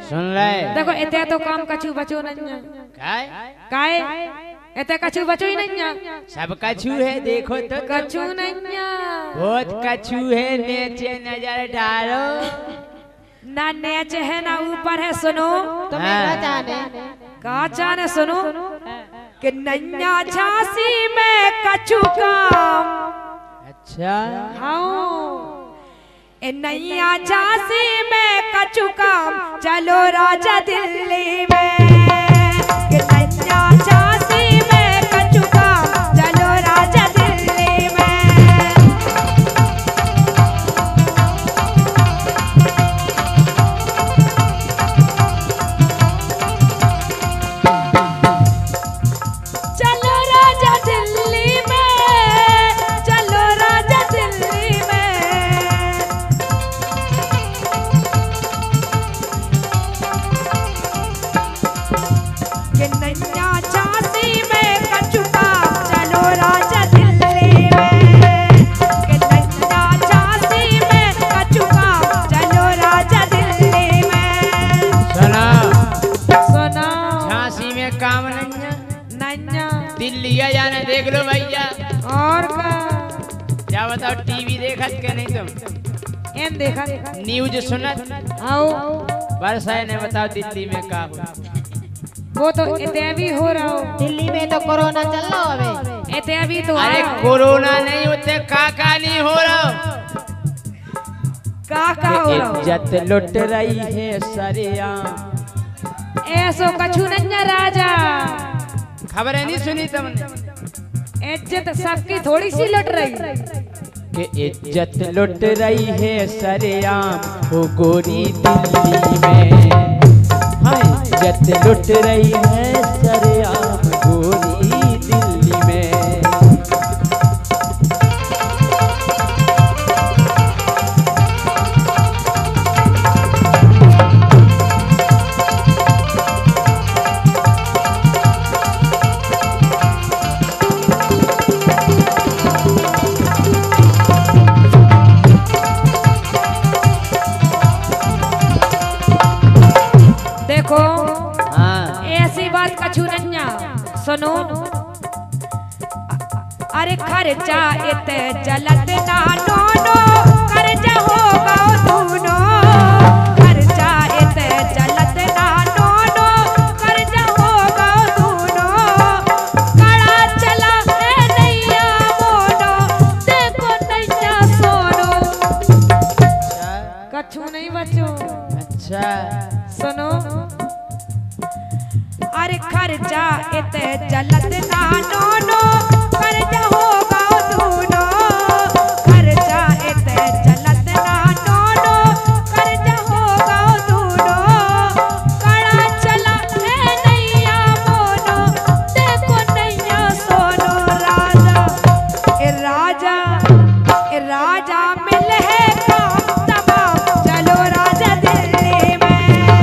सुन ले देखो इते तो काम कछु बचो नहीं है काय इते कछु बचो ही नहीं है सब कछु है देखो तो कछु नहीं है बहुत कछु है नीचे नजर डालो ना नीचे है ना ऊपर है सुनो तुम्हें क्या जाने का जाने सुनो कि नैया झांसी में कछु काम अच्छा हाँ ए नैया झांसी में कछु काम चलो राजा दिल्ली में कि नैया झांसी में कछु काम चलो राजा दिल्ली में चलो राजा दिल्ली में चलो राजा दिल्ली में कि नैया झांसी में कछु काम चलो राजा दिल्ली में कि नैया झांसी में कछु काम चलो राजा दिल्ली में सुना सुना झांसी में काम नहीं है नैया दिल्ली आ जाने देख लो भैया और का क्या बताओ टीवी देखत के नहीं तुम एम देखा न्यूज सुनत आओ बरसाए ने बताओ दिल्ली में का हुआ वो तो इते भी हो रहा हो दिल्ली में तो कोरोना चल रहा अबे इते भी तो अरे आ कोरोना नहीं होते का नहीं हो रहा का हो रहा हो इज्जत लुट रही है सरिया ऐसो कछु नहीं है राजा खबरें नहीं सुनी तुमने इज्जत सबकी थोड़ी सी लुट रही कि इज्जत लुट रही है सरेआम हो गोरी दिल्ली में हाँ इज्जत लुट रही है सरेआम गोरी दिल्ली में देखो हाँ ऐसी बात कछु नहीं है सुनो अरे खर्चा इते चलत ना नो खर्चा होगा दूनो खर्चा इते चलत ना नो खर्चा होगा दूनो कड़ा चला है नैया मोनो देखो नैया सोनो कछु नहीं बचो अच्छा सुनो अरे खर्चा इते चलत ना नो खर्चा होगा दूनो खर्चा इते चलत ना नो खर्चा होगा दूनो कड़ा चला है नैया मोनो देखो नैया सोनो राजा मिल है काम तमाम चलो राजा दिल्ली में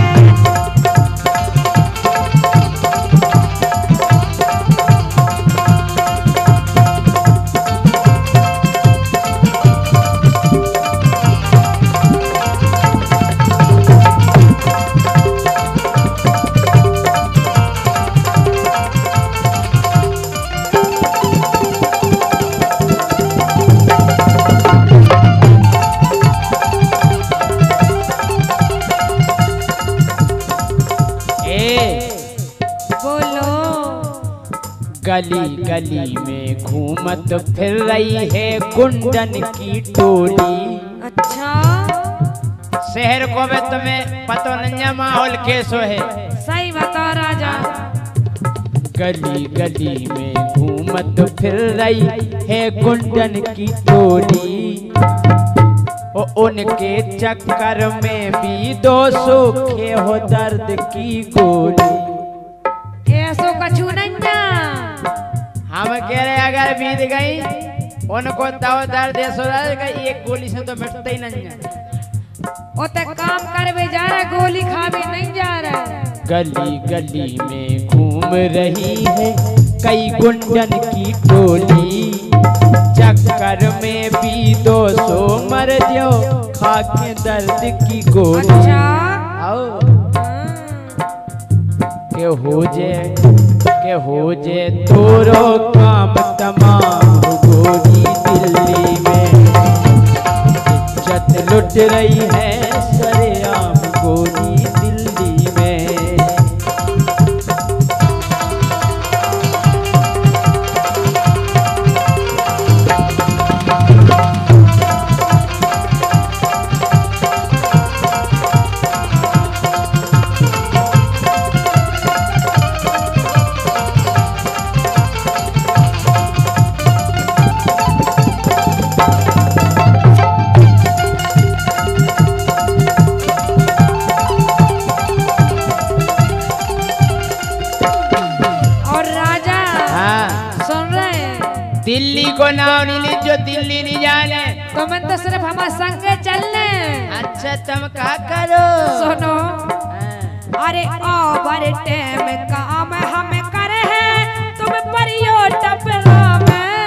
गली गली में घूमत फिर रही है गुंडन की टोली। अच्छा शहर को भी तुम्हें पता नहीं है माहौल कैसो है। सही बता राजा। गली गली में घूमत फिर रही है गुंडन की टोली, उनके चक्कर में भी 200 खे हो दर्द की गोली। ऐसो कछु नहीं ना। हम कह रहे अगर बीत गई उनको तव दर्द ऐसो रहेगा, एक गोली से तो मिटता ही नहीं है। वो तो काम कर भी जा रहा, गोली खा भी नहीं जा रहा। गली गली में घूम रही है कई गुंडन की टोली, चक्कर में भी 200 मर जो खा के दर्द की गोली। अच्छा आओ के हो जे तोरो काम तमाम गोरी दिल्ली में इज्जत लुट रही है सरेआम गोरी दिल्ली में। दिल्ली को नाम नहीं ली जो दिल्ली नहीं जाने। तुम तो सिर्फ हमारे संग चलने। अच्छा तुम क्या करो? सुनो अरे ओवर टाइम काम हम करे हैं तुम परियो टपरा में।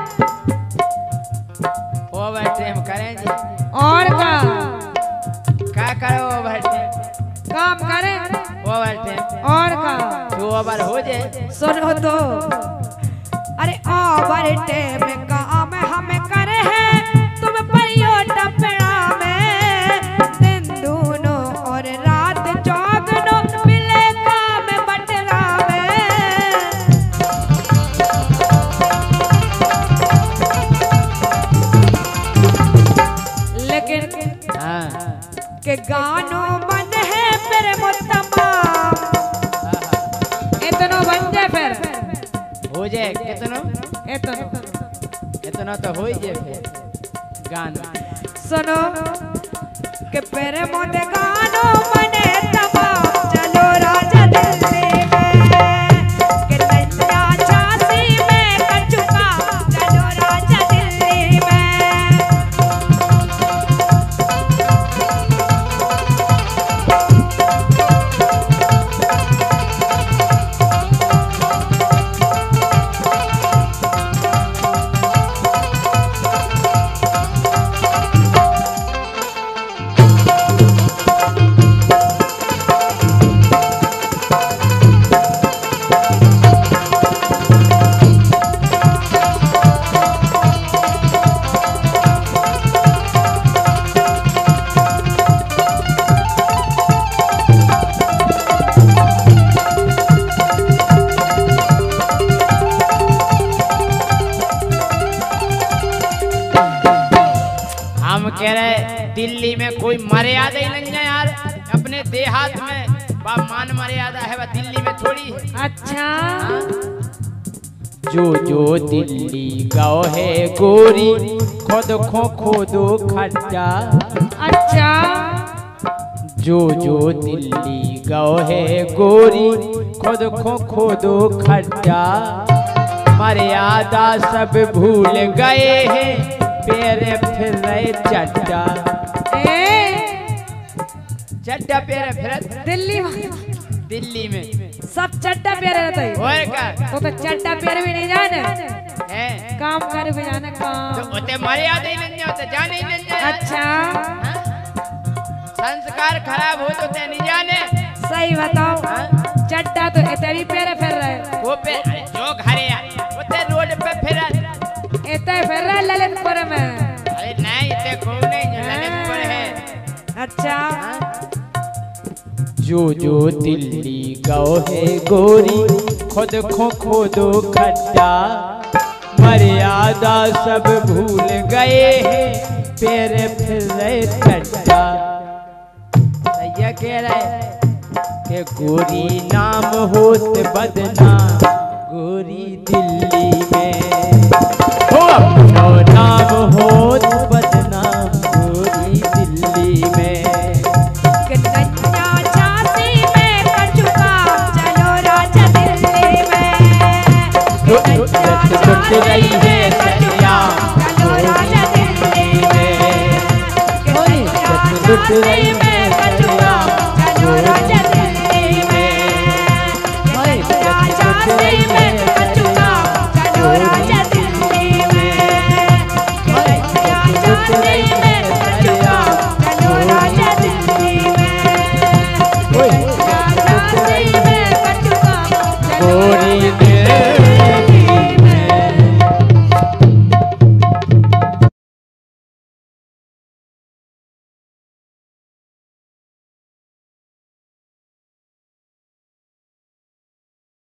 ओवर टाइम करें जी और क्या करो? ओवर टाइम काम करें ओवर टाइम और का तो ओवर हो जाए। सुनो तो अरे ओवर टाइम काम हम करे हैं तुम परियो टपरा में। दिन दोनों और रात चौगनो मिले काम बटरा में। लेकिन के गानों मन है फिर मुतमाम इतनो बन जाए फिर हो जाए कितनो इतना तो हो ही जाए फिर गाना। सुनो के पेरे मोदे गानो मने तमाम चलो राजा दिल्ली में के नैया झांसी में कचुका चलो राजा दिल्ली में। हम कह रहे दिल्ली में कोई मर्यादा ही नहीं है यार। अपने देहात में मान मर्यादा है वह दिल्ली में थोड़ी है। अच्छा जो जो दिल्ली गाँव है गोरी खुद खो खोदो खड्डा। अच्छा जो जो दिल्ली गाँव है गोरी खुद खो खोदो खड्डा। मर्यादा सब भूल गए हैं पेरे फिर रहे चड्डा। चड्डा पेरे फिर दिल्ली में सब चड्डा पेरे रहते हैं। और का तो चड्डा पेरे भी नहीं जाने है काम करे भी जाने काम तो उते मर्यादा ही नहीं होता जाने ही नहीं जाने। अच्छा संस्कार खराब हो तो ते नहीं जाने। सही बताओ चड्डा तो इतने भी पेरे फिर रहे वो पे जो घरे उते रोड पे फिर इतने फिर रहे ललितपुर में। अरे नहीं इतने खूब नहीं ललितपुर है। अच्छा जो जो दिल्ली गाँव है गोरी खुद खो खोदो खड्डा। मर्यादा सब भूल गए हैं पेरे फिर रहे चड्डा। सैया कह रहे कि गोरी नाम होत बदनाम गोरी दिल्ली में हो अपनो नाम होत